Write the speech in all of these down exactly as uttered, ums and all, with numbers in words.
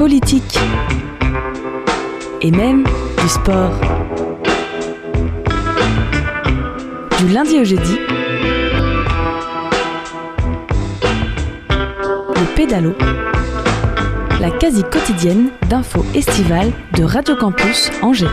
politique et même du sport. Du lundi au jeudi, le pédalo, la quasi quotidienne d'infos estivales de Radio Campus Angers.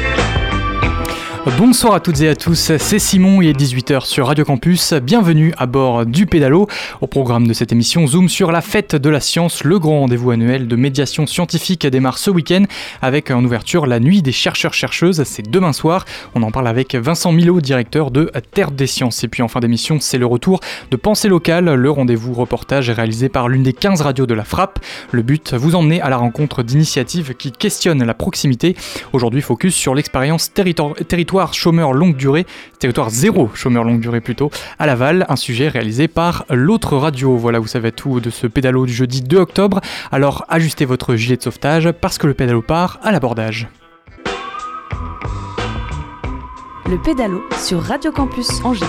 Bonsoir à toutes et à tous, c'est Simon, il est dix-huit heures sur Radio Campus, bienvenue à bord du Pédalo. Au programme de cette émission, zoom sur la fête de la science, le grand rendez-vous annuel de médiation scientifique démarre ce week-end avec en ouverture la nuit des chercheurs-chercheuses, c'est demain soir. On en parle avec Vincent Milot, directeur de Terre des Sciences. Et puis en fin d'émission, c'est le retour de Pensée locale, le rendez-vous reportage réalisé par l'une des quinze radios de la Frappe. Le but, vous emmener à la rencontre d'initiatives qui questionnent la proximité. Aujourd'hui, focus sur l'expérience territoire territoire chômeur longue durée, territoire zéro chômeur longue durée plutôt, à Laval, un sujet réalisé par l'autre radio. Voilà, vous savez tout de ce pédalo du jeudi deux octobre. Alors ajustez votre gilet de sauvetage parce que le pédalo part à l'abordage. Le pédalo sur Radio Campus Angers.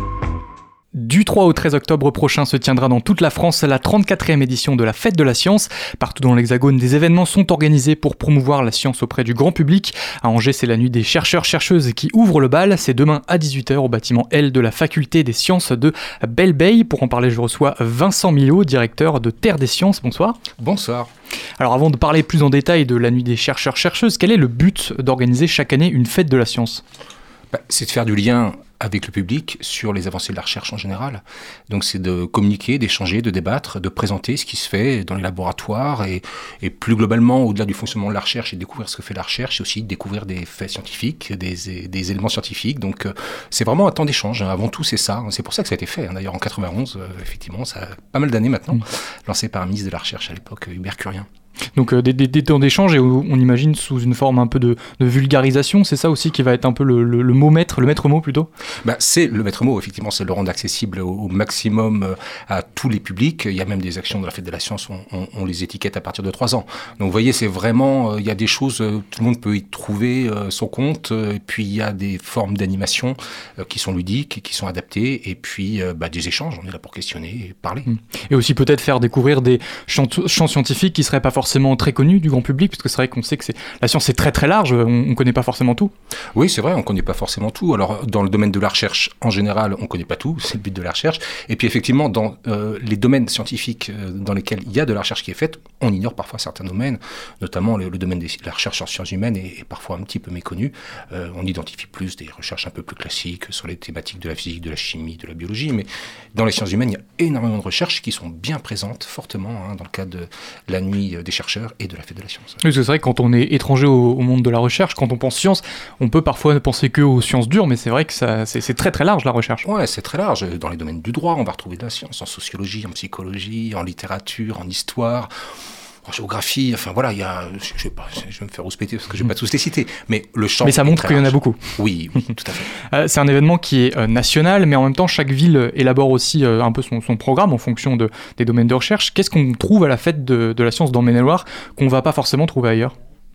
Du trois au treize octobre prochain se tiendra dans toute la France la trente-quatrième édition de la Fête de la Science. Partout dans l'Hexagone, des événements sont organisés pour promouvoir la science auprès du grand public. À Angers, c'est la nuit des chercheurs-chercheuses qui ouvre le bal. C'est demain à dix-huit heures au bâtiment L de la Faculté des Sciences de Belle-Beille. Pour en parler, je reçois Vincent Milot, directeur de Terre des Sciences. Bonsoir. Bonsoir. Alors avant de parler plus en détail de la nuit des chercheurs-chercheuses, quel est le but d'organiser chaque année une Fête de la Science ? Bah, c'est de faire du lien avec le public sur les avancées de la recherche en général. Donc c'est de communiquer, d'échanger, de débattre, de présenter ce qui se fait dans les laboratoires et, et plus globalement, au-delà du fonctionnement de la recherche et de découvrir ce que fait la recherche, c'est aussi de découvrir des faits scientifiques, des, des éléments scientifiques. Donc euh, c'est vraiment un temps d'échange. Hein. Avant tout, c'est ça. C'est pour ça que ça a été fait. Hein. D'ailleurs, en quatre-vingt-onze, euh, effectivement, ça a pas mal d'années maintenant, mmh. lancé par un ministre de la Recherche à l'époque, Hubert Curien. Donc euh, des, des, des temps d'échange et on imagine sous une forme un peu de, de vulgarisation, c'est ça aussi qui va être un peu le, le, le mot maître, le maître mot plutôt ? Bah, c'est le maître mot, effectivement, c'est le rendre accessible au, au maximum à tous les publics. Il y a même des actions de la Fête de la Science, on, on, on les étiquette à partir de trois ans. Donc vous voyez, c'est vraiment, euh, il y a des choses, euh, tout le monde peut y trouver euh, son compte, euh, et puis il y a des formes d'animation euh, qui sont ludiques, qui sont adaptées, et puis euh, bah, des échanges, on est là pour questionner et parler. Et aussi peut-être faire découvrir des champs, champs scientifiques qui ne seraient pas forcément très connu du grand public, parce que c'est vrai qu'on sait que c'est, la science est très très large, on ne connaît pas forcément tout. Oui, c'est vrai, on ne connaît pas forcément tout. Alors, dans le domaine de la recherche, en général, on ne connaît pas tout, c'est le but de la recherche. Et puis, effectivement, dans euh, les domaines scientifiques euh, dans lesquels il y a de la recherche qui est faite, on ignore parfois certains domaines, notamment le, le domaine de la recherche en sciences humaines est, est parfois un petit peu méconnu. Euh, on identifie plus des recherches un peu plus classiques sur les thématiques de la physique, de la chimie, de la biologie, mais dans les sciences humaines, il y a énormément de recherches qui sont bien présentes, fortement, hein, dans le cadre de la nuit des chercheurs et de la Fête de la Science. Oui, c'est vrai que quand on est étranger au, au monde de la recherche, quand on pense science, on peut parfois ne penser que aux sciences dures, mais c'est vrai que ça, c'est, c'est très très large la recherche. Ouais, c'est très large. Dans les domaines du droit, on va retrouver de la science, en sociologie, en psychologie, en littérature, en histoire, en géographie, enfin voilà, il y a, je vais pas, je vais me faire rouspéter parce que je vais pas tous les citer, mais le champ. Mais ça montre qu'il y en a beaucoup. Oui, oui, tout à fait. euh, c'est un événement qui est euh, national, mais en même temps, chaque ville élabore aussi euh, un peu son, son programme en fonction de, des domaines de recherche. Qu'est-ce qu'on trouve à la Fête de, de la Science dans le Maine-et-Loire qu'on va pas forcément trouver ailleurs ?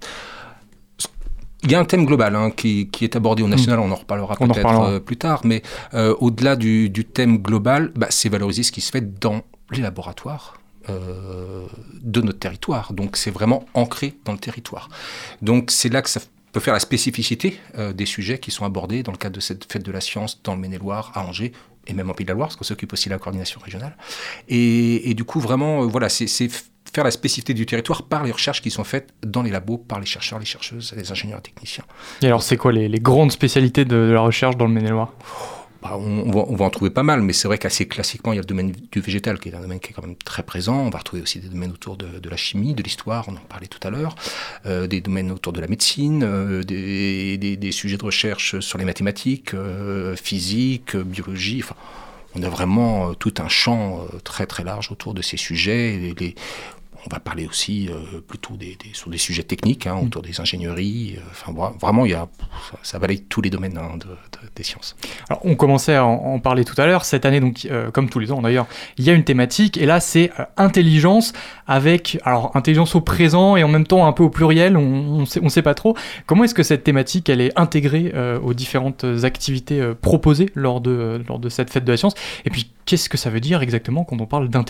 Il y a un thème global hein, qui, qui est abordé au national, mmh. on en reparlera on peut-être en euh, plus tard, mais euh, au-delà du, du thème global, bah, c'est valoriser ce qui se fait dans les laboratoires. Euh, de notre territoire, donc c'est vraiment ancré dans le territoire. Donc c'est là que ça peut faire la spécificité euh, des sujets qui sont abordés dans le cadre de cette Fête de la Science dans le Maine-et-Loire, à Angers, et même en Pays de la Loire, parce qu'on s'occupe aussi de la coordination régionale. Et, et du coup, vraiment, euh, voilà, c'est, c'est faire la spécificité du territoire par les recherches qui sont faites dans les labos, par les chercheurs, les chercheuses, les ingénieurs et techniciens. Et alors, c'est quoi les, les grandes spécialités de, de la recherche dans le Maine-et-Loire ? Bah, on, on, va, on va en trouver pas mal, mais c'est vrai qu'assez classiquement, il y a le domaine du végétal qui est un domaine qui est quand même très présent. On va retrouver aussi des domaines autour de, de la chimie, de l'histoire, on en parlait tout à l'heure, euh, des domaines autour de la médecine, euh, des, des, des sujets de recherche sur les mathématiques, euh, physique, biologie, enfin, on a vraiment euh, tout un champ euh, très très large autour de ces sujets. Les, les, On va parler aussi euh, plutôt des, des, sur des sujets techniques, hein, autour des ingénieries. Euh, enfin, vraiment, il y a, ça, ça balaye tous les domaines hein, de, de, des sciences. Alors, on commençait à en, en parler tout à l'heure. Cette année, donc, euh, comme tous les ans d'ailleurs, il y a une thématique. Et là, c'est euh, intelligence avec, alors, intelligence au présent et en même temps un peu au pluriel. On ne sait, on sait pas trop. Comment est-ce que cette thématique, elle est intégrée euh, aux différentes activités euh, proposées lors de, euh, lors de cette fête de la science ? Et puis, qu'est-ce que ça veut dire exactement quand on parle d'intelligence ?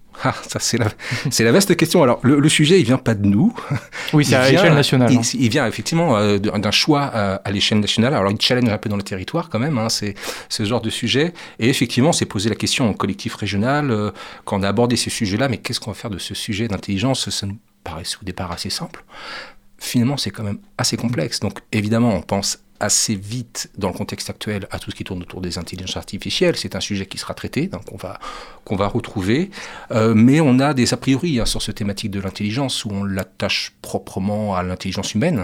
Ah, ça c'est la, c'est la vaste question. Alors le, le sujet, il vient pas de nous. Oui, c'est il à l'échelle nationale. Il, hein. il vient effectivement euh, d'un choix euh, à l'échelle nationale. Alors il challenge un peu dans le territoire quand même. Hein, c'est ce genre de sujet. Et effectivement, on s'est posé la question au collectif régional euh, quand on a abordé ces sujets-là. Mais qu'est-ce qu'on va faire de ce sujet d'intelligence ? Ça nous paraît au départ assez simple. Finalement, c'est quand même assez complexe. Donc évidemment, on pense assez vite dans le contexte actuel à tout ce qui tourne autour des intelligences artificielles. C'est un sujet qui sera traité, donc on va, qu'on va retrouver. Euh, mais on a des a priori hein, sur cette thématique de l'intelligence où on l'attache proprement à l'intelligence humaine,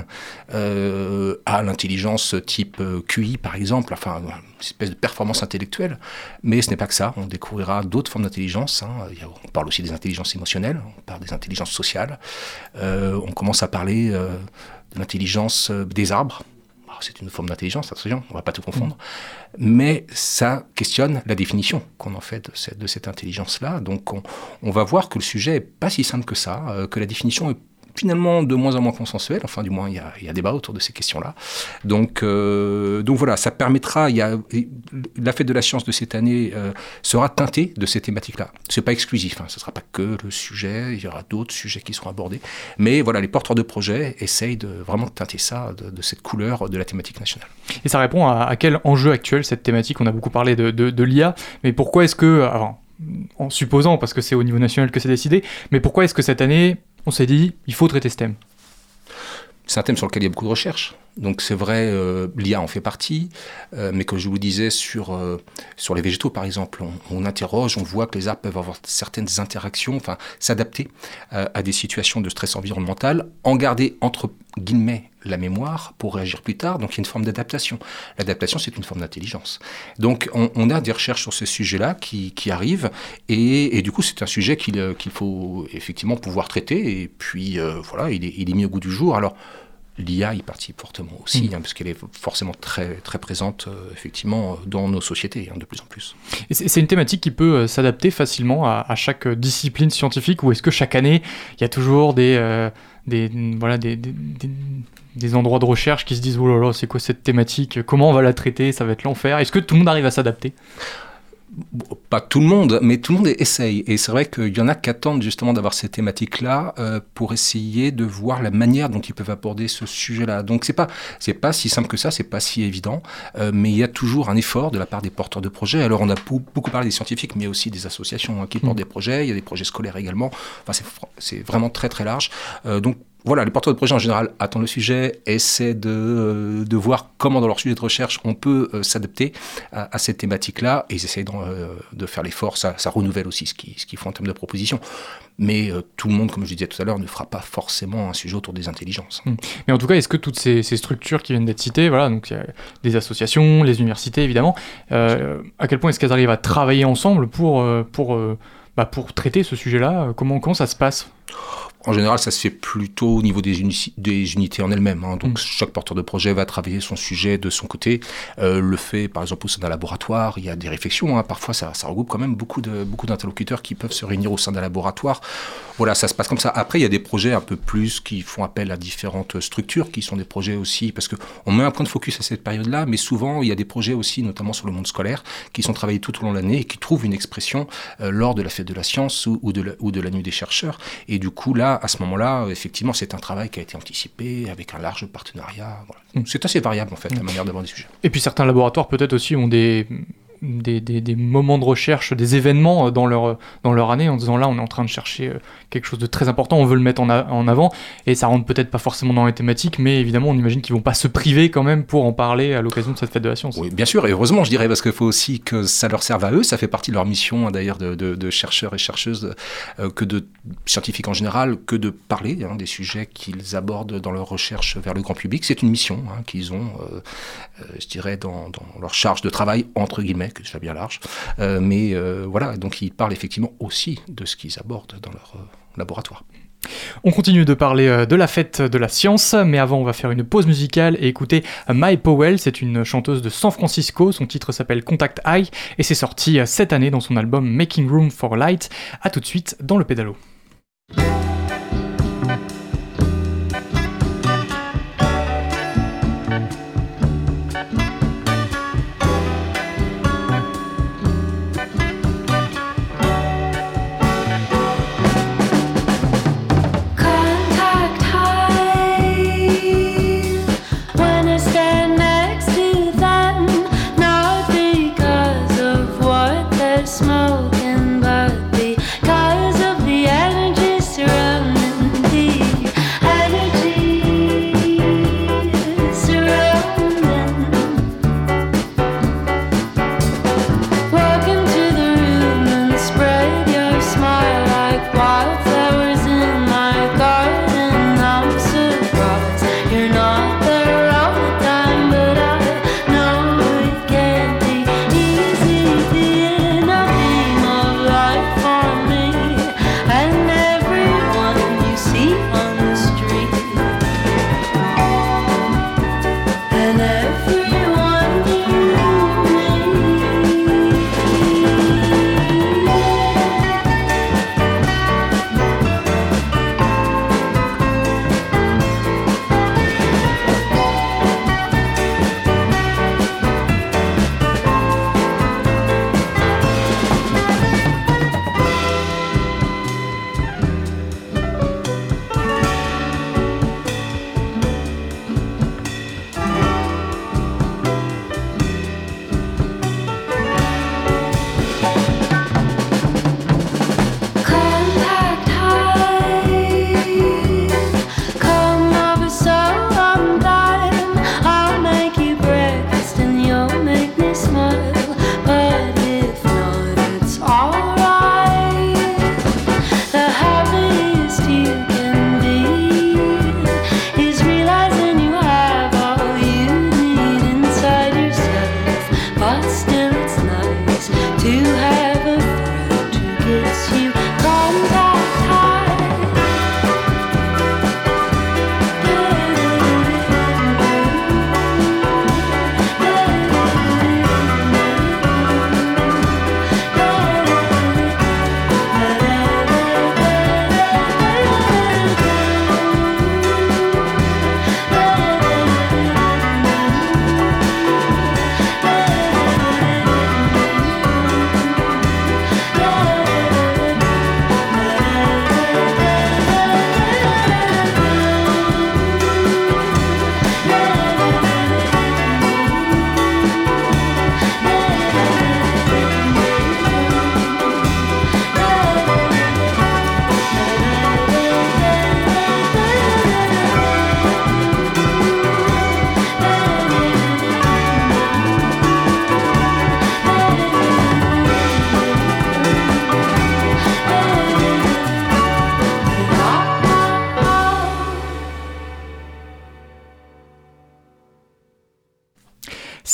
euh, à l'intelligence type Q I par exemple, enfin une espèce de performance intellectuelle. Mais ce n'est pas que ça. On découvrira d'autres formes d'intelligence. Hein. On parle aussi des intelligences émotionnelles, on parle des intelligences sociales. Euh, on commence à parler euh, de l'intelligence des arbres. C'est une forme d'intelligence, attention, on ne va pas tout confondre. Mais ça questionne la définition qu'on en fait de cette, de cette intelligence-là. Donc on, on va voir que le sujet n'est pas si simple que ça, euh, que la définition est finalement de moins en moins consensuelle. Enfin, du moins, il y a, il y a débat autour de ces questions-là. Donc, euh, donc voilà, ça permettra... Il y a, la fête de la science de cette année euh, sera teintée de ces thématiques-là. Ce n'est pas exclusif, hein, ce ne sera pas que le sujet, il y aura d'autres sujets qui seront abordés. Mais voilà, les porteurs de projets essayent de, vraiment de teinter ça de, de cette couleur de la thématique nationale. Et ça répond à, à quel enjeu actuel, cette thématique ? On a beaucoup parlé de, de, de l'I A, mais pourquoi est-ce que... Alors, en supposant, parce que c'est au niveau national que c'est décidé, mais pourquoi est-ce que cette année... On s'est dit, il faut traiter ce thème. C'est un thème sur lequel il y a beaucoup de recherches. Donc c'est vrai, euh, l'I A en fait partie, euh, mais comme je vous le disais, sur, euh, sur les végétaux par exemple, on, on interroge, on voit que les arbres peuvent avoir certaines interactions, enfin s'adapter euh, à des situations de stress environnemental, en garder entre guillemets la mémoire pour réagir plus tard, donc il y a une forme d'adaptation. L'adaptation, c'est une forme d'intelligence. Donc on, on a des recherches sur ce sujet-là qui, qui arrivent, et, et du coup c'est un sujet qu'il, qu'il faut effectivement pouvoir traiter, et puis euh, voilà, il est, il est mis au goût du jour. Alors, l'I A y participe fortement aussi, mmh. hein, parce qu'elle est forcément très, très présente, euh, effectivement, dans nos sociétés, hein, de plus en plus. Et c'est, c'est une thématique qui peut euh, s'adapter facilement à, à chaque discipline scientifique, ou est-ce que chaque année, il y a toujours des, euh, des, voilà, des, des, des, des endroits de recherche qui se disent « Oh là là, c'est quoi cette thématique ? Comment on va la traiter ? Ça va être l'enfer ». Est-ce que tout le monde arrive à s'adapter ? Pas tout le monde, mais tout le monde essaye. Et c'est vrai qu'il y en a qui attendent justement d'avoir ces thématiques-là euh, pour essayer de voir la manière dont ils peuvent aborder ce sujet-là. Donc c'est pas, c'est pas si simple que ça, c'est pas si évident, euh, mais il y a toujours un effort de la part des porteurs de projets. Alors on a beaucoup parlé des scientifiques, mais il y a aussi des associations hein, qui portent mmh. des projets, il y a des projets scolaires également. Enfin c'est, c'est vraiment très très large. Euh, donc Voilà, les porteurs de projets en général attendent le sujet, essaient de, euh, de voir comment dans leur sujet de recherche on peut euh, s'adapter à, à cette thématique-là, et ils essayent de, euh, de faire l'effort, ça, ça renouvelle aussi ce qu'ils, ce qu'ils font en termes de propositions. Mais euh, tout le monde, comme je disais tout à l'heure, ne fera pas forcément un sujet autour des intelligences. Mmh. Mais en tout cas, est-ce que toutes ces, ces structures qui viennent d'être citées, voilà, donc il y a des associations, les universités évidemment, euh, à quel point est-ce qu'elles arrivent à travailler ensemble pour, euh, pour, euh, bah, pour traiter ce sujet-là ? Comment, comment ça se passe ? En général, ça se fait plutôt au niveau des, uni- des unités en elles-mêmes. Hein. Donc, mmh. chaque porteur de projet va travailler son sujet de son côté. Euh, le fait, par exemple, au sein d'un laboratoire, il y a des réflexions. Hein. Parfois, ça, ça regroupe quand même beaucoup, de, beaucoup d'interlocuteurs qui peuvent se réunir au sein d'un laboratoire. Voilà, ça se passe comme ça. Après, il y a des projets un peu plus qui font appel à différentes structures, qui sont des projets aussi, parce qu'on met un point de focus à cette période-là, mais souvent, il y a des projets aussi, notamment sur le monde scolaire, qui sont travaillés tout au long de l'année et qui trouvent une expression euh, lors de la fête de la science ou, ou, de la, ou de la nuit des chercheurs. Et du coup, là, à ce moment-là, effectivement, c'est un travail qui a été anticipé avec un large partenariat. Voilà. Mmh. C'est assez variable, en fait, mmh. la manière d'aborder des sujets. Et puis, certains laboratoires, peut-être aussi, ont des... Des, des, des moments de recherche, des événements dans leur, dans leur année en disant là on est en train de chercher quelque chose de très important, on veut le mettre en, a, en avant, et ça rentre peut-être pas forcément dans les thématiques, mais évidemment on imagine qu'ils vont pas se priver quand même pour en parler à l'occasion de cette fête de la science. Oui, bien sûr, et heureusement je dirais, parce qu'il faut aussi que ça leur serve à eux, ça fait partie de leur mission hein, d'ailleurs de, de, de chercheurs et chercheuses, euh, que de scientifiques en général, que de parler hein, des sujets qu'ils abordent dans leur recherche vers le grand public. C'est une mission hein, qu'ils ont, euh, euh, je dirais, dans, dans leur charge de travail, entre guillemets, que je fais bien large, euh, mais euh, voilà, donc ils parlent effectivement aussi de ce qu'ils abordent dans leur euh, laboratoire. On continue de parler de la fête de la science, mais avant on va faire une pause musicale et écouter Mai Powell. C'est une chanteuse de San Francisco, son titre s'appelle Contact High et c'est sorti cette année dans son album Making Room for Light. A tout de suite dans le pédalo.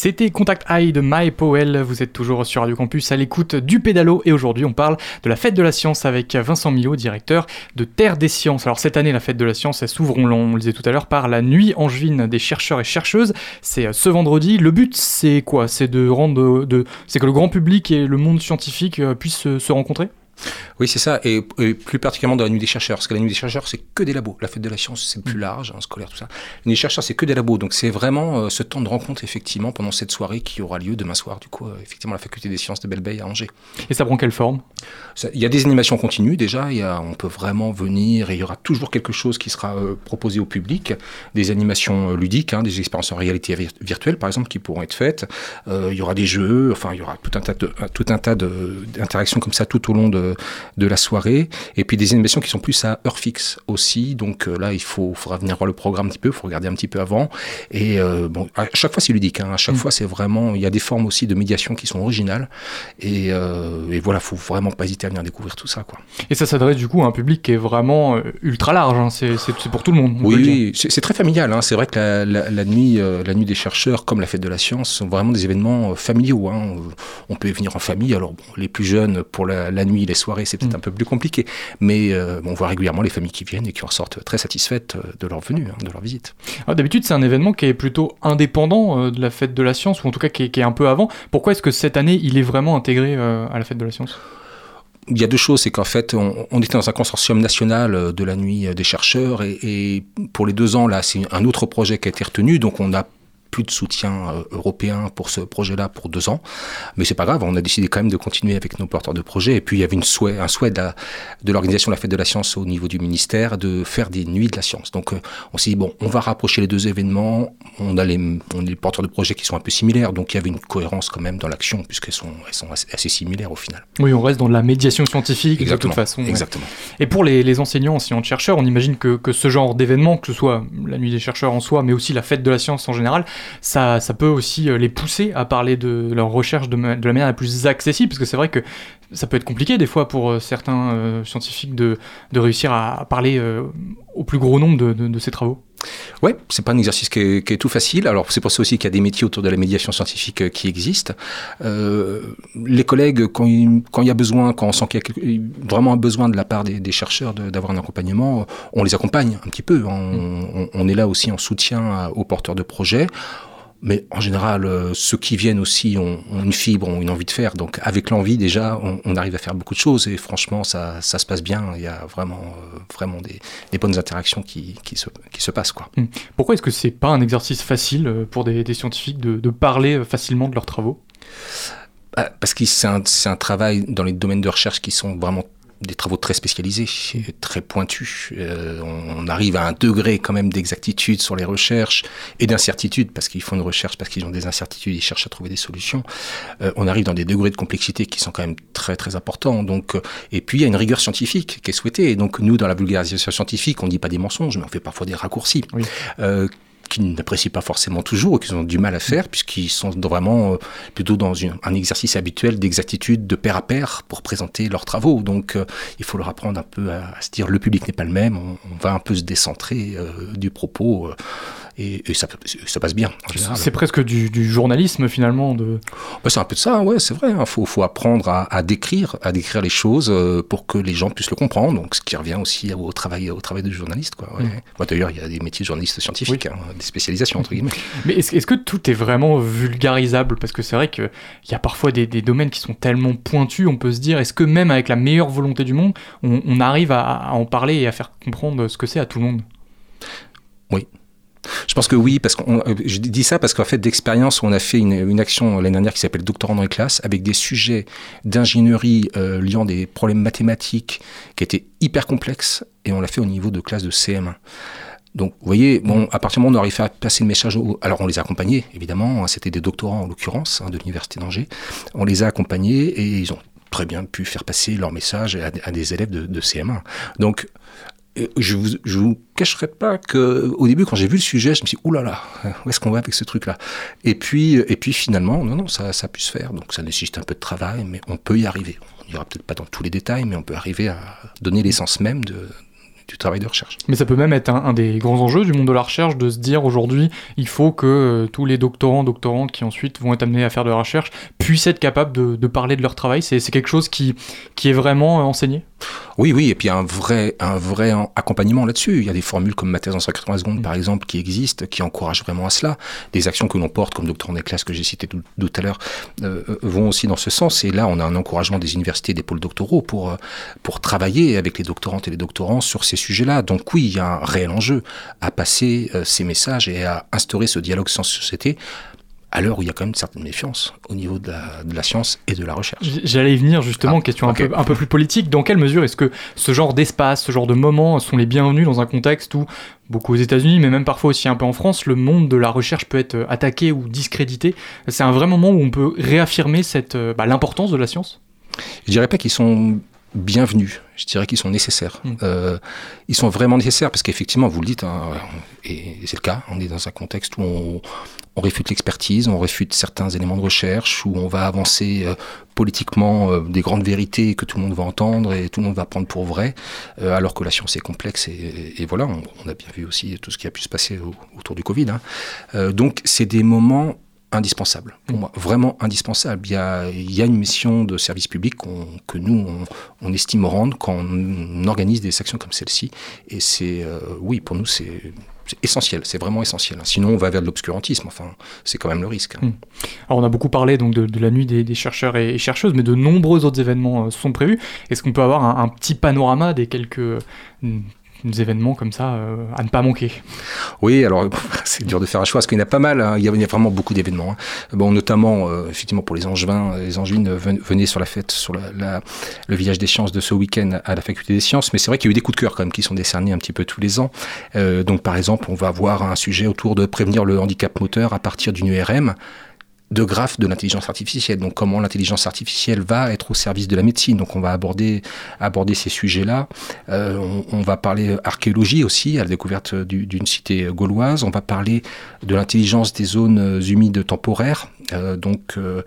C'était Contact High de My Powell. Vous êtes toujours sur Radio Campus à l'écoute du Pédalo et aujourd'hui on parle de la Fête de la Science avec Vincent Millot, directeur de Terre des Sciences. Alors cette année la Fête de la Science elle s'ouvre, on, on le disait tout à l'heure, par la nuit angevine des chercheurs et chercheuses. C'est ce vendredi. Le but c'est quoi ? C'est de rendre, de, c'est que le grand public et le monde scientifique puissent se, se rencontrer ? Oui, c'est ça, et, et plus particulièrement dans la nuit des chercheurs, parce que la nuit des chercheurs, c'est que des labos. La Fête de la Science, c'est plus large, hein, scolaire, tout ça. La nuit des chercheurs, c'est que des labos, donc c'est vraiment euh, ce temps de rencontre, effectivement, pendant cette soirée qui aura lieu demain soir, du coup, euh, effectivement, à la Faculté des Sciences de Belle-Beille à Angers. Et ça prend quelle forme ? Il y a des animations continues, déjà, y a, on peut vraiment venir, et il y aura toujours quelque chose qui sera euh, proposé au public, des animations euh, ludiques, hein, des expériences en réalité vir- virtuelle, par exemple, qui pourront être faites. Euh, il y aura des jeux, enfin, il y aura tout un tas, de, tout un tas de, d'interactions comme ça tout au long de, de la soirée, et puis des animations qui sont plus à heure fixe aussi, donc euh, là il faut, faudra venir voir le programme un petit peu, il faut regarder un petit peu avant, et euh, bon, à chaque fois c'est ludique, hein, à chaque mmh. fois c'est vraiment, il y a des formes aussi de médiation qui sont originales, et, euh, et voilà, il faut vraiment pas hésiter à venir découvrir tout ça, quoi. Et ça s'adresse du coup à un public qui est vraiment euh, ultra large, hein. c'est, c'est, c'est pour tout le monde. Oui, oui, c'est, c'est très familial, hein. C'est vrai que la, la, la, nuit, euh, la nuit des chercheurs, comme la Fête de la Science, sont vraiment des événements euh, familiaux, hein. On peut y venir en famille, alors bon, les plus jeunes, pour la, la nuit, les soirées, c'est peut-être mmh. un peu plus compliqué, mais euh, on voit régulièrement les familles qui viennent et qui en sortent très satisfaites de leur venue, hein, de leur visite. Alors, d'habitude, c'est un événement qui est plutôt indépendant euh, de la Fête de la Science, ou en tout cas qui est, qui est un peu avant. Pourquoi est-ce que cette année, il est vraiment intégré euh, à la Fête de la Science ? Il y a deux choses, c'est qu'en fait, on, on était dans un consortium national de la nuit des chercheurs, et, et pour les deux ans, là, c'est un autre projet qui a été retenu, donc on a plus de soutien euh, européen pour ce projet-là pour deux ans, mais c'est pas grave, on a décidé quand même de continuer avec nos porteurs de projet, et puis il y avait une souhait, un souhait de, la, de l'organisation de la Fête de la Science au niveau du ministère de faire des nuits de la science. Donc euh, on s'est dit, bon, on va rapprocher les deux événements, on a les, on a les porteurs de projets qui sont un peu similaires, donc il y avait une cohérence quand même dans l'action, puisqu'elles sont, elles sont assez, assez similaires au final. Oui, on reste dans la médiation scientifique. Exactement, de toute façon. Exactement. Ouais. Et pour les, les enseignants, enseignants-chercheurs, on imagine que, que ce genre d'événement, que ce soit la nuit des chercheurs en soi, mais aussi la Fête de la Science en général, ça, ça peut aussi les pousser à parler de leur recherche de, ma- de la manière la plus accessible, parce que c'est vrai que ça peut être compliqué des fois pour euh, certains euh, scientifiques de, de réussir à parler euh, au plus gros nombre de, de, de ces travaux. Ouais, c'est pas un exercice qui est, qui est tout facile. Alors c'est pour ça aussi qu'il y a des métiers autour de la médiation scientifique qui existent. Euh, les collègues, quand il, quand il y a besoin, quand on sent qu'il y a quelque, vraiment un besoin de la part des, des chercheurs de, d'avoir un accompagnement, on les accompagne un petit peu. On, on, on est là aussi en soutien aux porteurs de projets. Mais en général, euh, ceux qui viennent aussi ont, ont une fibre, ont une envie de faire. Donc avec l'envie, déjà, on, on arrive à faire beaucoup de choses. Et franchement, ça, ça se passe bien. Il y a vraiment, euh, vraiment des, des bonnes interactions qui, qui, se, qui se passent, quoi. Pourquoi est-ce que c'est pas un exercice facile pour des, des scientifiques de, de parler facilement de leurs travaux ? Parce que c'est un, c'est un travail dans les domaines de recherche qui sont vraiment des travaux très spécialisés, très pointus. Euh, on arrive à un degré quand même d'exactitude sur les recherches et d'incertitude, parce qu'ils font une recherche, parce qu'ils ont des incertitudes, ils cherchent à trouver des solutions. Euh, on arrive dans des degrés de complexité qui sont quand même très très importants. Donc, euh, et puis il y a une rigueur scientifique qui est souhaitée. Et donc nous, dans la vulgarisation scientifique, on ne dit pas des mensonges, mais on fait parfois des raccourcis. Oui. Euh, qu'ils n'apprécient pas forcément toujours, ou qu'ils ont du mal à faire, puisqu'ils sont vraiment euh, plutôt dans une, un exercice habituel d'exactitude de pair à pair pour présenter leurs travaux. Donc euh, il faut leur apprendre un peu à, à se dire le public n'est pas le même, on, on va un peu se décentrer euh, du propos, euh, et, et ça, ça passe bien. En général. C'est presque du, du journalisme finalement. De... Bah, c'est un peu de ça, ouais, c'est vrai. Il hein, faut, faut apprendre à, à décrire, à décrire les choses euh, pour que les gens puissent le comprendre. Donc ce qui revient aussi au travail, au travail de journaliste, quoi. Ouais. Mmh. Moi, d'ailleurs, il y a des métiers de journaliste scientifique. Oui. Hein, des spécialisations entre guillemets. Mais est-ce, est-ce que tout est vraiment vulgarisable ? Parce que c'est vrai qu'il y a parfois des, des domaines qui sont tellement pointus, on peut se dire, est-ce que même avec la meilleure volonté du monde, on, on arrive à, à en parler et à faire comprendre ce que c'est à tout le monde ? Oui. Je pense que oui, parce que je dis ça parce qu'en fait, d'expérience, on a fait une, une action l'année dernière qui s'appelle Doctorant dans les classes, avec des sujets d'ingénierie euh, liant des problèmes mathématiques qui étaient hyper complexes, et on l'a fait au niveau de classe de C M un. Donc, vous voyez, bon, à partir du moment où on arrive à passer le message, au... alors on les a accompagnés, évidemment, c'était des doctorants en l'occurrence, hein, de l'université d'Angers, on les a accompagnés et ils ont très bien pu faire passer leur message à, à des élèves de, de C M un. Donc, je vous, je vous cacherai pas que au début, quand j'ai vu le sujet, je me suis dit, oulala, où est-ce qu'on va avec ce truc-là ? Et puis, et puis finalement, non, non, ça, ça a pu se faire. Donc, ça nécessite un peu de travail, mais on peut y arriver. On n'ira peut-être pas dans tous les détails, mais on peut arriver à donner l'essence même de du travail de recherche. Mais ça peut même être un, un des grands enjeux du monde de la recherche, de se dire aujourd'hui, il faut que euh, tous les doctorants, doctorantes qui ensuite vont être amenés à faire de la recherche puissent être capables de, de parler de leur travail. C'est, c'est quelque chose qui, qui est vraiment euh, enseigné ? Oui, oui, et puis un vrai, un vrai accompagnement là-dessus. Il y a des formules comme ma thèse en cent quatre-vingts secondes, mmh. par exemple, qui existent, qui encouragent vraiment à cela. Des actions que l'on porte, comme Doctorant des classes que j'ai cité tout, tout à l'heure, euh, vont aussi dans ce sens. Et là, on a un encouragement des universités, des pôles doctoraux pour, pour travailler avec les doctorantes et les doctorants sur ces sujets-là. Donc oui, il y a un réel enjeu à passer euh, ces messages et à instaurer ce dialogue science-société, à l'heure où il y a quand même une certaine méfiance au niveau de la, de la science et de la recherche. J'allais y venir justement, ah, question okay. un, peu, un peu plus politique. Dans quelle mesure est-ce que ce genre d'espace, ce genre de moments sont les bienvenus dans un contexte où, beaucoup aux États-Unis, mais même parfois aussi un peu en France, le monde de la recherche peut être attaqué ou discrédité ? C'est un vrai moment où on peut réaffirmer cette, bah, l'importance de la science ? Je dirais pas qu'ils sont bienvenus, je dirais qu'ils sont nécessaires. Mmh. Euh, ils sont vraiment nécessaires parce qu'effectivement, vous le dites, hein, et c'est le cas, on est dans un contexte où on, on réfute l'expertise, on réfute certains éléments de recherche, où on va avancer euh, politiquement euh, des grandes vérités que tout le monde va entendre et tout le monde va prendre pour vrai, euh, alors que la science est complexe. Et, et, et voilà, on, on a bien vu aussi tout ce qui a pu se passer au, autour du Covid. Hein. Euh, donc, c'est des moments indispensable, pour moi, vraiment indispensable. Il y a, il y a une mission de service public qu'on, que nous, on, on estime rendre quand on organise des actions comme celle-ci. Et c'est, euh, oui, pour nous, c'est, c'est essentiel, c'est vraiment essentiel. Sinon, on va vers de l'obscurantisme, enfin, c'est quand même le risque. Hein. Alors, on a beaucoup parlé donc, de, de la nuit des, des chercheurs et, et chercheuses, mais de nombreux autres événements euh, sont prévus. Est-ce qu'on peut avoir un, un petit panorama des quelques... Euh, des événements comme ça euh, à ne pas manquer? Oui, alors c'est dur de faire un choix parce qu'il y en a pas mal, hein. il, y a, il y a vraiment beaucoup d'événements. Hein. Bon, notamment, euh, effectivement, pour les Angevins, les Angevines venaient sur la fête, sur la, la, le village des sciences de ce week-end à la faculté des sciences, mais c'est vrai qu'il y a eu des coups de cœur quand même qui sont décernés un petit peu tous les ans. Euh, donc par exemple, on va avoir un sujet autour de prévenir le handicap moteur à partir d'une U R M, de graphes de l'intelligence artificielle. Donc, comment l'intelligence artificielle va être au service de la médecine. Donc, on va aborder, aborder ces sujets-là. Euh, on, on va parler archéologie aussi, à la découverte du, d'une cité gauloise. On va parler de l'intelligence des zones humides temporaires. Euh, donc, euh,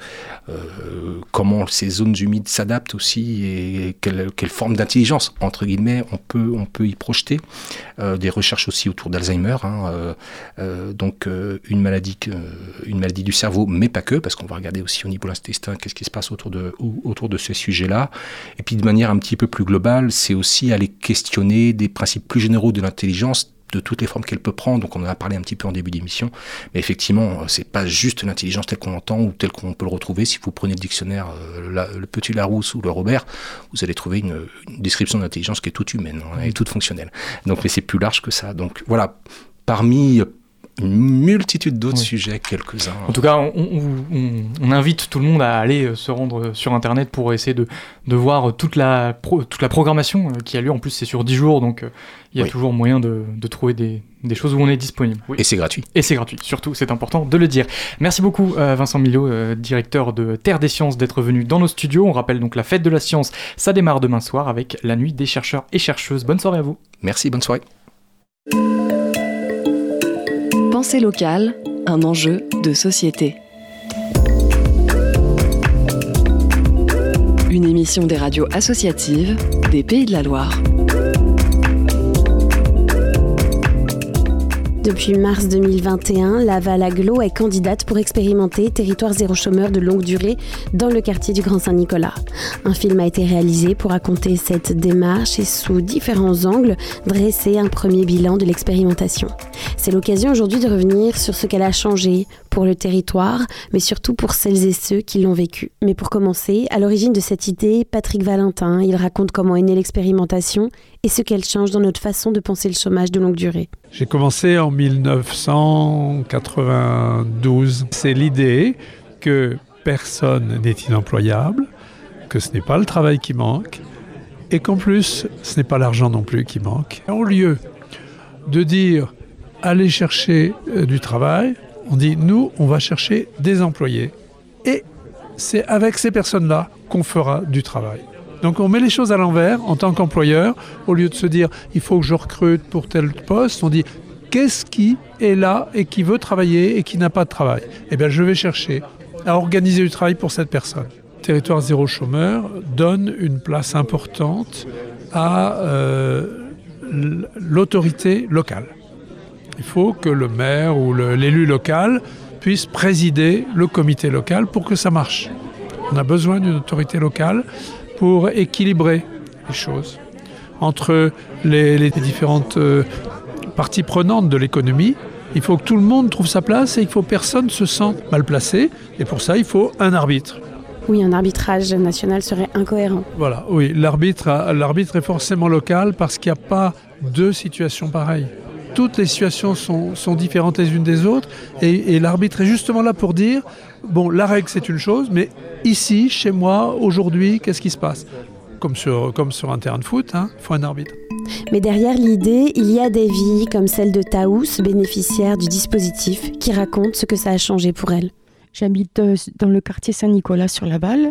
euh, comment ces zones humides s'adaptent aussi et quelle, quelle forme d'intelligence, entre guillemets, on peut, on peut y projeter. Euh, des recherches aussi autour d'Alzheimer. Hein, euh, euh, donc, euh, une maladie, euh, une maladie du cerveau, mais pas que, parce qu'on va regarder aussi au niveau de l'intestin qu'est-ce qui se passe autour de, autour de ces sujets-là. Et puis de manière un petit peu plus globale, c'est aussi aller questionner des principes plus généraux de l'intelligence, de toutes les formes qu'elle peut prendre. Donc on en a parlé un petit peu en début d'émission, mais effectivement, c'est pas juste l'intelligence telle qu'on l'entend ou telle qu'on peut le retrouver. Si vous prenez le dictionnaire, euh, la, le petit Larousse ou le Robert, vous allez trouver une, une description de l'intelligence qui est toute humaine, hein, et toute fonctionnelle. Donc, mais c'est plus large que ça. Donc voilà, parmi une multitude d'autres oui. sujets, quelques-uns. En tout cas, on, on, on, on invite tout le monde à aller se rendre sur Internet pour essayer de, de voir toute la, pro, toute la programmation qui a lieu. En plus, c'est sur dix jours, donc il y a oui. toujours moyen de, de trouver des, des choses où on est disponible. Oui. Et c'est gratuit. Et c'est gratuit, surtout, c'est important de le dire. Merci beaucoup, euh, Vincent Millot, euh, directeur de Terre des Sciences, d'être venu dans nos studios. On rappelle donc la fête de la science, ça démarre demain soir avec la nuit des chercheurs et chercheuses. Bonne soirée à vous. Merci, bonne soirée. Pensée locale, un enjeu de société. Une émission des radios associatives des Pays de la Loire. Depuis mars deux mille vingt et un, Laval Agglo est candidate pour expérimenter Territoire zéro chômeur de longue durée dans le quartier du Grand Saint-Nicolas. Un film a été réalisé pour raconter cette démarche et sous différents angles, dresser un premier bilan de l'expérimentation. C'est l'occasion aujourd'hui de revenir sur ce qu'elle a changé pour le territoire, mais surtout pour celles et ceux qui l'ont vécu. Mais pour commencer, à l'origine de cette idée, Patrick Valentin, il raconte comment est née l'expérimentation et ce qu'elle change dans notre façon de penser le chômage de longue durée. J'ai commencé en dix-neuf cent quatre-vingt-douze. C'est l'idée que personne n'est inemployable, que ce n'est pas le travail qui manque, et qu'en plus, ce n'est pas l'argent non plus qui manque. Au lieu de dire « allez chercher euh, du travail », on dit « nous, on va chercher des employés ». Et c'est avec ces personnes-là qu'on fera du travail. Donc on met les choses à l'envers en tant qu'employeur. Au lieu de se dire « il faut que je recrute pour tel poste », on dit « qu'est-ce qui est là et qui veut travailler et qui n'a pas de travail ?» Eh bien, je vais chercher à organiser du travail pour cette personne. Territoire zéro chômeur donne une place importante à euh, l'autorité locale. Il faut que le maire ou le, l'élu local puisse présider le comité local pour que ça marche. On a besoin d'une autorité locale pour équilibrer les choses entre les, les différentes euh, parties prenantes de l'économie. Il faut que tout le monde trouve sa place et il faut que personne se sente mal placé. Et pour ça, il faut un arbitre. Oui, un arbitrage national serait incohérent. Voilà, oui, l'arbitre, a, l'arbitre est forcément local parce qu'il n'y a pas deux situations pareilles. Toutes les situations sont, sont différentes les unes des autres et, et l'arbitre est justement là pour dire bon, la règle c'est une chose, mais ici, chez moi, aujourd'hui, qu'est-ce qui se passe ? Comme sur, comme sur un terrain de foot, hein, il faut un arbitre. Mais derrière l'idée, il y a des vies comme celle de Taous, bénéficiaire du dispositif, qui raconte ce que ça a changé pour elle. J'habite dans le quartier Saint-Nicolas sur Laval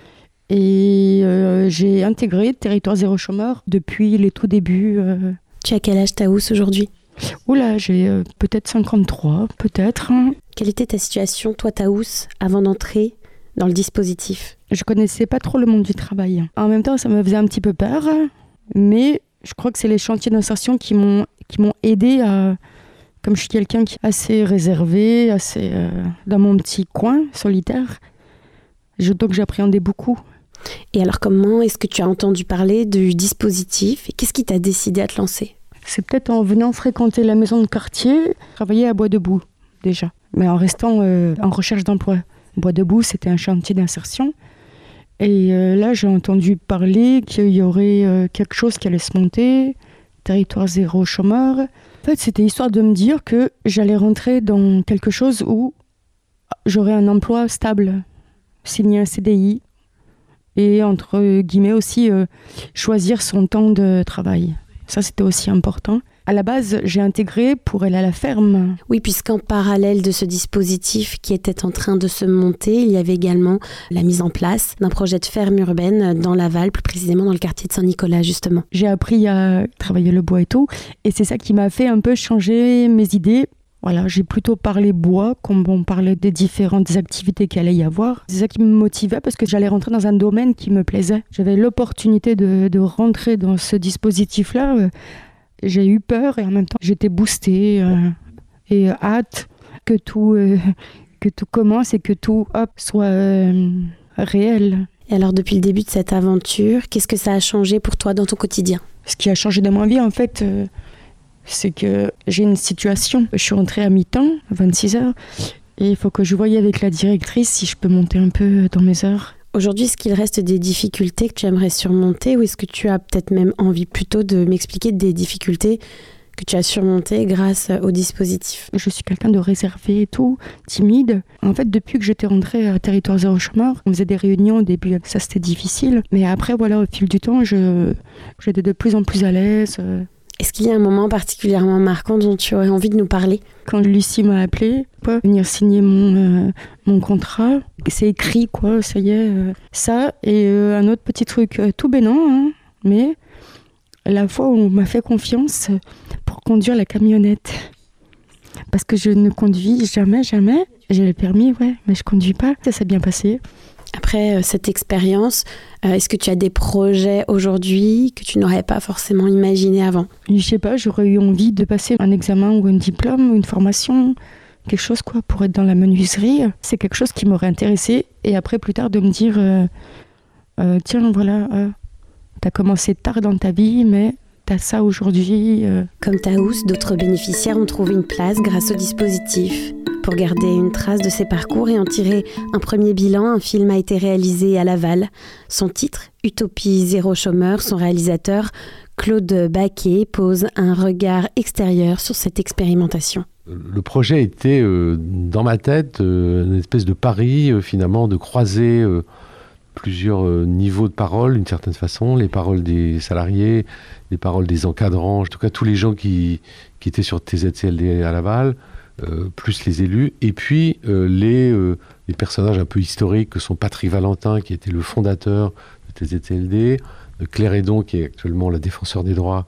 et euh, j'ai intégré Territoire Zéro Chômeur depuis les tout débuts. Euh... Tu as quel âge, Taous, aujourd'hui ? Oula, j'ai euh, peut-être cinquante-trois, peut-être. Quelle était ta situation, toi, Taous, avant d'entrer dans le dispositif ? Je connaissais pas trop le monde du travail. En même temps, ça me faisait un petit peu peur, mais je crois que c'est les chantiers d'insertion qui m'ont, qui m'ont aidé à... Comme je suis quelqu'un qui est assez réservé, assez euh, dans mon petit coin solitaire, je, donc j'appréhendais beaucoup. Et alors comment est-ce que tu as entendu parler du dispositif et qu'est-ce qui t'a décidé à te lancer ? C'est peut-être en venant fréquenter la maison de quartier, travailler à Bois Debout déjà, mais en restant euh, en recherche d'emploi. Bois Debout, c'était un chantier d'insertion. Et euh, là, j'ai entendu parler qu'il y aurait euh, quelque chose qui allait se monter, Territoire Zéro Chômeur. En fait, c'était histoire de me dire que j'allais rentrer dans quelque chose où j'aurais un emploi stable, signer un C D I et, entre guillemets, aussi euh, choisir son temps de travail. Ça, c'était aussi important. À la base, j'ai intégré pour aller à la ferme. Oui, puisqu'en parallèle de ce dispositif qui était en train de se monter, il y avait également la mise en place d'un projet de ferme urbaine dans Laval, plus précisément dans le quartier de Saint-Nicolas, justement. J'ai appris à travailler le bois et tout, et c'est ça qui m'a fait un peu changer mes idées. Voilà, j'ai plutôt parlé bois, comme on parlait des différentes activités qu'il allait y avoir. C'est ça qui me motivait parce que j'allais rentrer dans un domaine qui me plaisait. J'avais l'opportunité de, de rentrer dans ce dispositif-là. J'ai eu peur et en même temps, j'étais boostée euh, et hâte que tout, euh, que tout commence et que tout hop, soit euh, réel. Et alors, depuis le début de cette aventure, qu'est-ce que ça a changé pour toi dans ton quotidien ? Ce qui a changé dans ma vie, en fait, euh, c'est que j'ai une situation. Je suis rentrée à mi-temps, à vingt-six heures, et il faut que je voie avec la directrice si je peux monter un peu dans mes heures. Aujourd'hui, est-ce qu'il reste des difficultés que tu aimerais surmonter ou est-ce que tu as peut-être même envie plutôt de m'expliquer des difficultés que tu as surmontées grâce au dispositif ? Je suis quelqu'un de réservé et tout, timide. En fait, depuis que j'étais rentrée à Territoire Zéro Chômeur, on faisait des réunions au début, ça c'était difficile. Mais après, voilà, au fil du temps, je, j'étais de plus en plus à l'aise. Est-ce qu'il y a un moment particulièrement marquant dont tu aurais envie de nous parler ? Quand Lucie m'a appelée pour venir signer mon, euh, mon contrat, c'est écrit, quoi, ça y est. Euh, ça, et euh, un autre petit truc euh, tout bénin, hein, mais la fois où on m'a fait confiance pour conduire la camionnette. Parce que je ne conduis jamais, jamais. J'ai le permis, ouais, mais je conduis pas. Ça s'est bien passé. Après euh, cette expérience, euh, est-ce que tu as des projets aujourd'hui que tu n'aurais pas forcément imaginé avant ? Je sais pas, j'aurais eu envie de passer un examen ou un diplôme ou une formation, quelque chose quoi, pour être dans la menuiserie. C'est quelque chose qui m'aurait intéressée. Et après, plus tard, de me dire, euh, euh, tiens, voilà, euh, t'as commencé tard dans ta vie, mais t'as ça aujourd'hui. Euh. Comme Taous, d'autres bénéficiaires ont trouvé une place grâce au dispositif. Pour garder une trace de ses parcours et en tirer un premier bilan, un film a été réalisé à Laval. Son titre, Utopie Zéro Chômeur, son réalisateur, Claude Baquet, pose un regard extérieur sur cette expérimentation. Le projet était, euh, dans ma tête, euh, une espèce de pari, euh, finalement, de croiser euh, plusieurs euh, niveaux de parole, d'une certaine façon, les paroles des salariés, les paroles des encadrants, en tout cas tous les gens qui, qui étaient sur T Z C L D à Laval, Euh, plus les élus, et puis euh, les, euh, les personnages un peu historiques que sont Patrick Valentin, qui était le fondateur de T Z C L D, euh, Claire Hédon, qui est actuellement la défenseur des droits,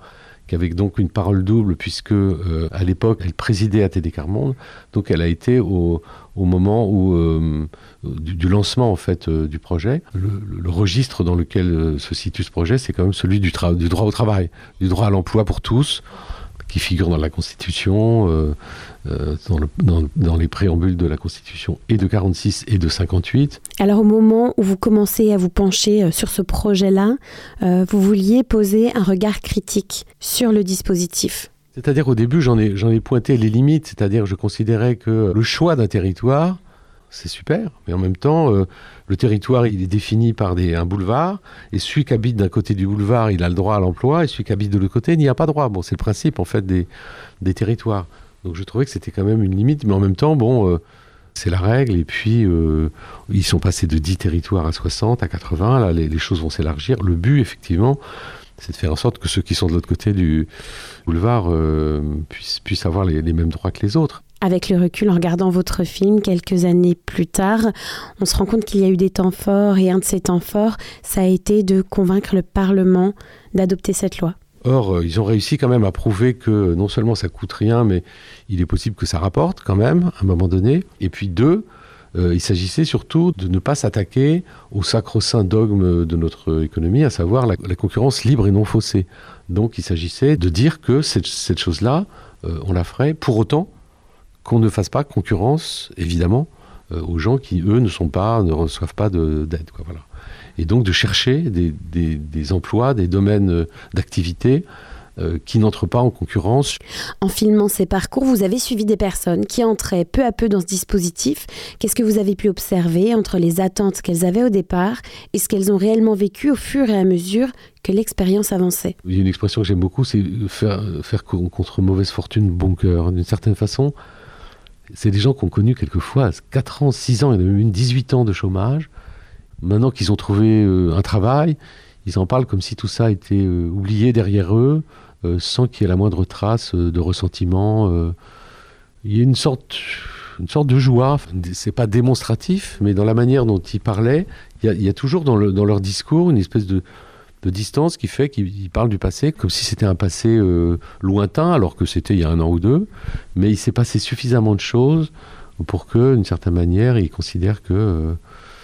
qui avait donc une parole double, puisque euh, à l'époque, elle présidait A T D Quart Monde. Donc elle a été au, au moment où, euh, du, du lancement en fait, euh, du projet. Le, le, le registre dans lequel euh, se situe ce projet, c'est quand même celui du, tra- du droit au travail, du droit à l'emploi pour tous, qui figure dans la Constitution, euh, euh, dans, le, dans, dans les préambules de la Constitution et de quarante-six et de cinquante-huit. Alors au moment où vous commencez à vous pencher sur ce projet-là, euh, vous vouliez poser un regard critique sur le dispositif. C'est-à-dire au début, j'en ai, j'en ai pointé les limites, c'est-à-dire je considérais que le choix d'un territoire, c'est super, mais en même temps, euh, le territoire, il est défini par des, un boulevard, et celui qui habite d'un côté du boulevard, il a le droit à l'emploi, et celui qui habite de l'autre côté, il n'y a pas droit. Bon, c'est le principe, en fait, des, des territoires. Donc je trouvais que c'était quand même une limite, mais en même temps, bon, euh, c'est la règle, et puis euh, ils sont passés de dix territoires à soixante, à quatre-vingts, là, les, les choses vont s'élargir. Le but, effectivement, c'est de faire en sorte que ceux qui sont de l'autre côté du boulevard euh, puissent, puissent avoir les, les mêmes droits que les autres. Avec le recul, en regardant votre film quelques années plus tard, on se rend compte qu'il y a eu des temps forts, et un de ces temps forts, ça a été de convaincre le Parlement d'adopter cette loi. Or, euh, ils ont réussi quand même à prouver que non seulement ça coûte rien, mais il est possible que ça rapporte quand même, à un moment donné. Et puis deux, euh, il s'agissait surtout de ne pas s'attaquer au sacro-saint dogme de notre économie, à savoir la, la concurrence libre et non faussée. Donc il s'agissait de dire que cette, cette chose-là, euh, on la ferait pour autant qu'on ne fasse pas concurrence, évidemment, euh, aux gens qui, eux, ne sont pas, ne reçoivent pas de, d'aide, quoi, voilà. Et donc de chercher des, des, des emplois, des domaines d'activité euh, qui n'entrent pas en concurrence. En filmant ces parcours, vous avez suivi des personnes qui entraient peu à peu dans ce dispositif. Qu'est-ce que vous avez pu observer entre les attentes qu'elles avaient au départ et ce qu'elles ont réellement vécu au fur et à mesure que l'expérience avançait? Il y a une expression que j'aime beaucoup, c'est faire, faire contre mauvaise fortune bon cœur. D'une certaine façon, c'est des gens qui ont connu quelquefois quatre ans, six ans, il y en a même une dix-huit ans de chômage. Maintenant qu'ils ont trouvé euh, un travail, ils en parlent comme si tout ça était euh, oublié derrière eux, euh, sans qu'il y ait la moindre trace euh, de ressentiment. Euh. Il y a une sorte, une sorte de joie. C'est pas démonstratif, mais dans la manière dont ils parlaient, il y a, il y a toujours dans, le, dans leur discours une espèce de, de distance qui fait qu'ils parlent du passé comme si c'était un passé euh, lointain, alors que c'était il y a un an ou deux. Mais il s'est passé suffisamment de choses pour que, d'une certaine manière, ils considèrent que... Euh,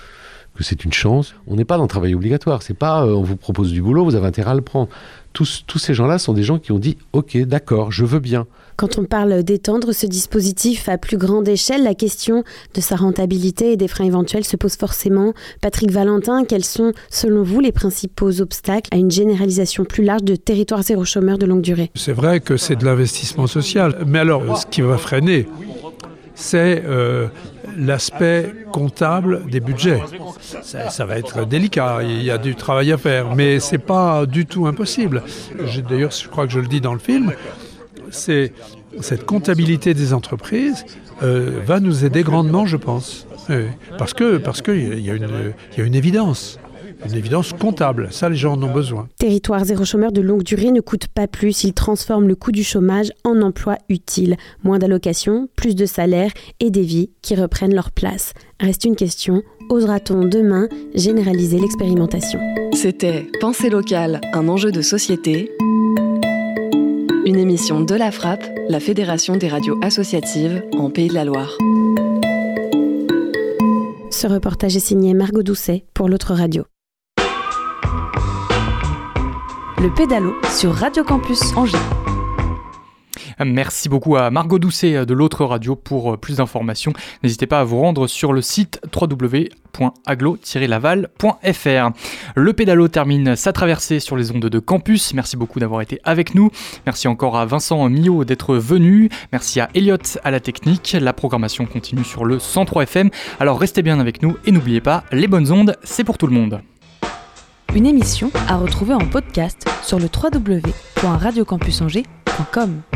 que c'est une chance. On n'est pas dans le travail obligatoire. C'est pas euh, on vous propose du boulot, vous avez intérêt à le prendre. Tous, tous ces gens-là sont des gens qui ont dit « Ok, d'accord, je veux bien ». Quand on parle d'étendre ce dispositif à plus grande échelle, la question de sa rentabilité et des freins éventuels se pose forcément. Patrick Valentin, quels sont, selon vous, les principaux obstacles à une généralisation plus large de territoire zéro chômeur de longue durée? C'est vrai que c'est de l'investissement social. Mais alors, ce qui va freiner, c'est euh, l'aspect comptable des budgets. Ça, ça va être délicat, il y a du travail à faire, mais ce n'est pas du tout impossible. J'ai, d'ailleurs, je crois que je le dis dans le film, c'est, cette comptabilité des entreprises euh, va nous aider grandement, je pense. Oui, parce que, parce qu'il y a une, il y a une évidence. Une évidence comptable, ça les gens en ont besoin. Territoire zéro chômeur de longue durée ne coûte pas plus, il transforme le coût du chômage en emploi utile. Moins d'allocations, plus de salaires et des vies qui reprennent leur place. Reste une question, osera-t-on demain généraliser l'expérimentation? C'était Pensée locale, un enjeu de société. Une émission de la Frappe, la Fédération des radios associatives en Pays de la Loire. Ce reportage est signé Margot Doucet pour l'autre radio. Le pédalo sur Radio Campus Angers. Merci beaucoup à Margot Doucet de l'autre radio pour plus d'informations. N'hésitez pas à vous rendre sur le site w w w point aglo tiret laval point f r. Le pédalo termine sa traversée sur les ondes de campus. Merci beaucoup d'avoir été avec nous. Merci encore à Vincent Millot d'être venu. Merci à Elliot à la technique. La programmation continue sur le cent trois F M. Alors restez bien avec nous et n'oubliez pas, les bonnes ondes, c'est pour tout le monde. Une émission à retrouver en podcast sur le w w w point radio campus angers point com.